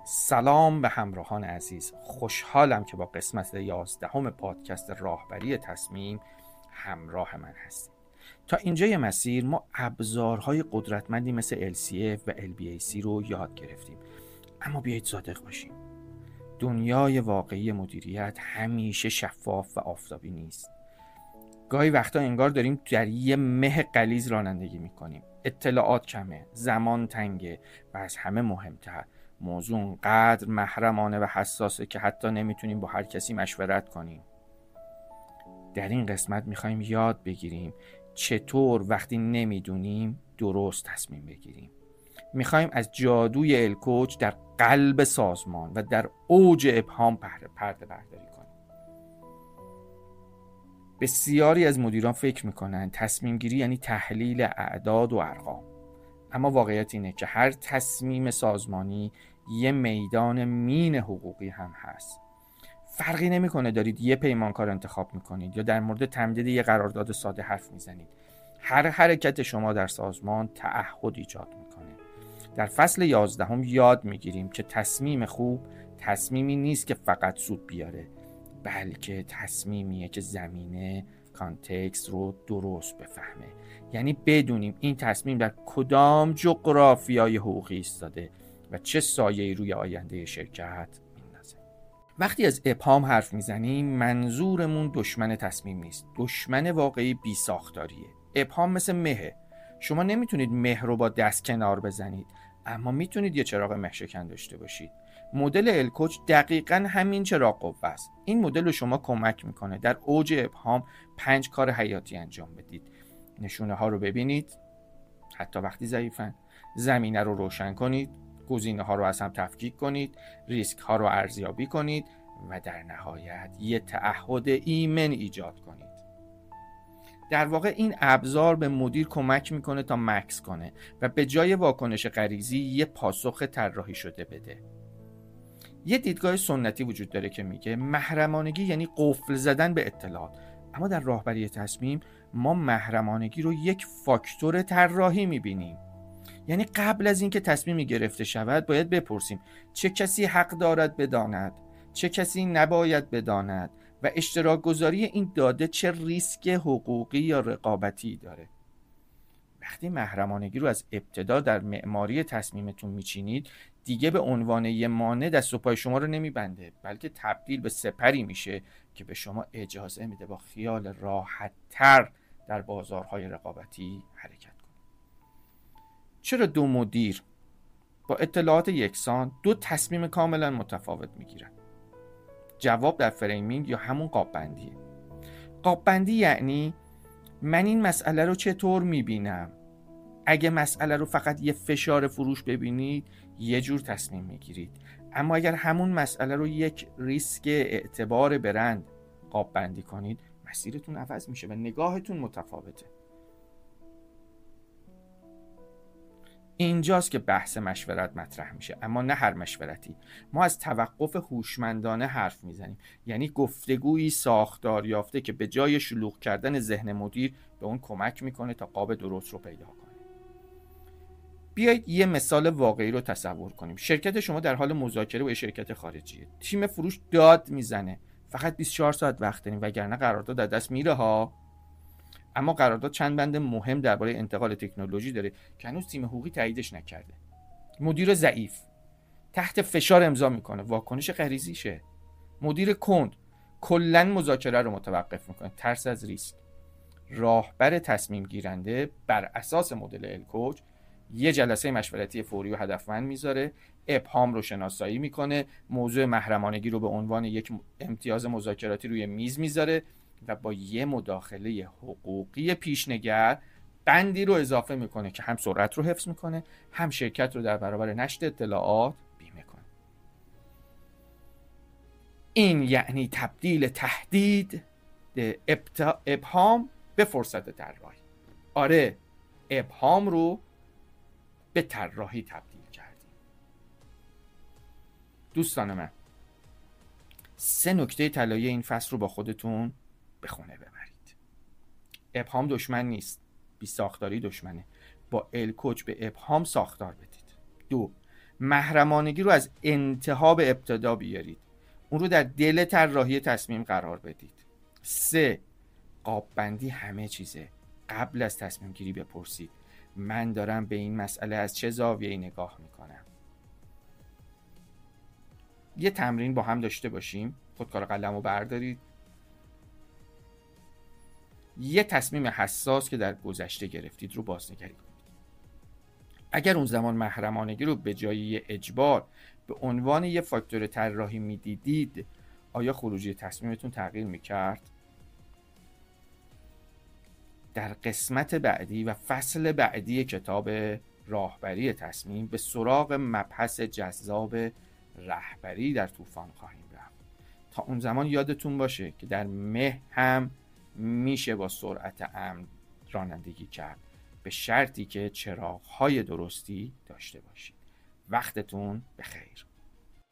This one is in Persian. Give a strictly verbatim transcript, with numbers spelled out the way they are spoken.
سلام به همراهان عزیز. خوشحالم که با قسمت یازدهم پادکست راهبری تصمیم همراه من هستید. تا اینجای مسیر ما ابزارهای قدرتمندی مثل ال سی اف و ال بی ای سی رو یاد گرفتیم، اما بیایید صادق باشیم، دنیای واقعی مدیریت همیشه شفاف و آفتابی نیست. گاهی وقتا انگار داریم در یه مه غلیظ رانندگی میکنیم، اطلاعات کمه، زمان تنگه و از همه مهمتر موضوع اونقدر محرمانه و حساسه که حتی نمیتونیم با هر کسی مشورت کنیم. در این قسمت میخوایم یاد بگیریم چطور وقتی نمیدونیم درست تصمیم بگیریم. میخوایم از جادوی الکوچ در قلب سازمان و در اوج ابهام پرده برداری کنیم. بسیاری از مدیران فکر میکنن تصمیم گیری یعنی تحلیل اعداد و ارقام، اما واقعیت اینه که هر تصمیم سازمانی یه میدان مین حقوقی هم هست. فرقی نمیکنه دارید یه پیمانکار انتخاب میکنید یا در مورد تمدید یه قرارداد ساده حرف میزنید. هر حرکت شما در سازمان تعهد ایجاد میکنه. در فصل یازدهم یاد میگیریم که تصمیم خوب تصمیمی نیست که فقط سود بیاره، بلکه تصمیمیه که زمینه کانتکست رو درست بفهمه. یعنی بدونیم این تصمیم در کدام جغرافیای حقوقی ایستاده و چه سایه‌ای روی آینده شرکت میندازه. وقتی از ابهام حرف میزنیم منظورمون دشمن تصمیم نیست. دشمن واقعی بی ساختاریه. ابهام مثل مهه. شما نمیتونید مه رو با دست کنار بزنید، اما میتونید یه چراغ مه شکن داشته باشید. مدل الکوچ دقیقاً همین چراغ قوه است. این مدل رو شما کمک میکنه در اوج ابهام پنج کار حیاتی انجام بدید. نشونه ها رو ببینید، حتی وقتی ضعیفن. زمینه رو روشن کنید، گزینه ها رو از هم تفکیک کنید، ریسک ها رو ارزیابی کنید و در نهایت یه تعهد ایمن ایجاد کنید. در واقع این ابزار به مدیر کمک میکنه تا مکس کنه و به جای واکنش غریزی یه پاسخ طراحی شده بده. یه دیدگاه سنتی وجود داره که میگه محرمانگی یعنی قفل زدن به اطلاعات، اما در راهبری تصمیم ما محرمانگی رو یک فاکتور طراحی میبینیم. یعنی قبل از اینکه تصمیمی گرفته شود باید بپرسیم چه کسی حق دارد بداند، چه کسی نباید بداند و اشتراک گذاری این داده چه ریسک حقوقی یا رقابتی داره. وقتی محرمانگی رو از ابتدا در معماری تصمیمتون میچینید، دیگه به عنوان یه مانع دست و پای شما رو نمیبنده، بلکه تبدیل به سپری میشه که به شما اجازه میده با خیال راحت تر در بازارهای رقابتی حرکت کنید. چرا دو مدیر با اطلاعات یکسان دو تصمیم کاملا متفاوت میگیرن؟ جواب در فریمینگ یا همون قاب بندیه. قاب بندی یعنی من این مسئله رو چطور میبینم. اگه مسئله رو فقط یه فشار فروش ببینید یه جور تصمیم میگیرید، اما اگر همون مسئله رو یک ریسک اعتبار برند قاب بندی کنید مسیرتون عوض میشه و نگاهتون متفاوته. اینجاست که بحث مشورت مطرح میشه، اما نه هر مشورتی. ما از توقف هوشمندانه حرف میزنیم، یعنی گفتگویی ساختار یافته که به جای شلوغ کردن ذهن مدیر به اون کمک میکنه تا قاب درست رو پیدا کنه. بیایید یه مثال واقعی رو تصور کنیم. شرکت شما در حال مذاکره با شرکت خارجیه. تیم فروش داد میزنه فقط بیست و چهار ساعت وقت داریم وگرنه قرارداد از دست میره ها. اما قرارداد چند بند مهم درباره انتقال تکنولوژی داره که هنوز تیم حقوقی تاییدش نکرده. مدیر ضعیف تحت فشار امضا میکنه، واکنش غریزیشه. مدیر کند کلا مذاکره رو متوقف میکنه، ترس از ریسک. راهبر تصمیم گیرنده بر اساس مدل الکوچ یه جلسه مشورتی فوری و هدفمند میذاره، ابهام رو شناسایی میکنه، موضوع محرمانگی رو به عنوان یک امتیاز مذاکراتی روی میز میذاره و با یه مداخله حقوقی پیشنگر بندی رو اضافه میکنه که هم سرعت رو حفظ میکنه، هم شرکت رو در برابر نشت اطلاعات بیمه کنه. این یعنی تبدیل تهدید ابهام به فرصت طراحی. آره، ابهام رو به طراحی تبدیل کردیم. دوستان من، سه نکته طلایی این فصل رو با خودتون به خونه ببرید. ابهام دشمن نیست، بی ساختاری دشمنه. با الکوچ به ابهام ساختار بدید. دو، محرمانگی رو از انتها به ابتدا بیارید، اون رو در دل طراحی تصمیم قرار بدید. سه، قاب بندی همه چیزه. قبل از تصمیم گیری بپرسید من دارم به این مسئله از چه زاویه‌ای نگاه میکنم. یه تمرین با هم داشته باشیم. خودکار قلم رو بردارید. یه تصمیم حساس که در گذشته گرفتید رو بازنگری کنید. اگر اون زمان محرمانگی رو به جای یه اجبار به عنوان یه فاکتور طراحی میدیدید، آیا خروجی تصمیمتون تغییر میکرد؟ در قسمت بعدی و فصل بعدی کتاب راهبری تصمیم به سراغ مبحث جذاب رهبری در طوفان خواهیم رفت. تا اون زمان یادتون باشه که در مه هم میشه با سرعت امن رانندگی کرد، به شرطی که چراغ‌های درستی داشته باشید. وقتتون بخیر.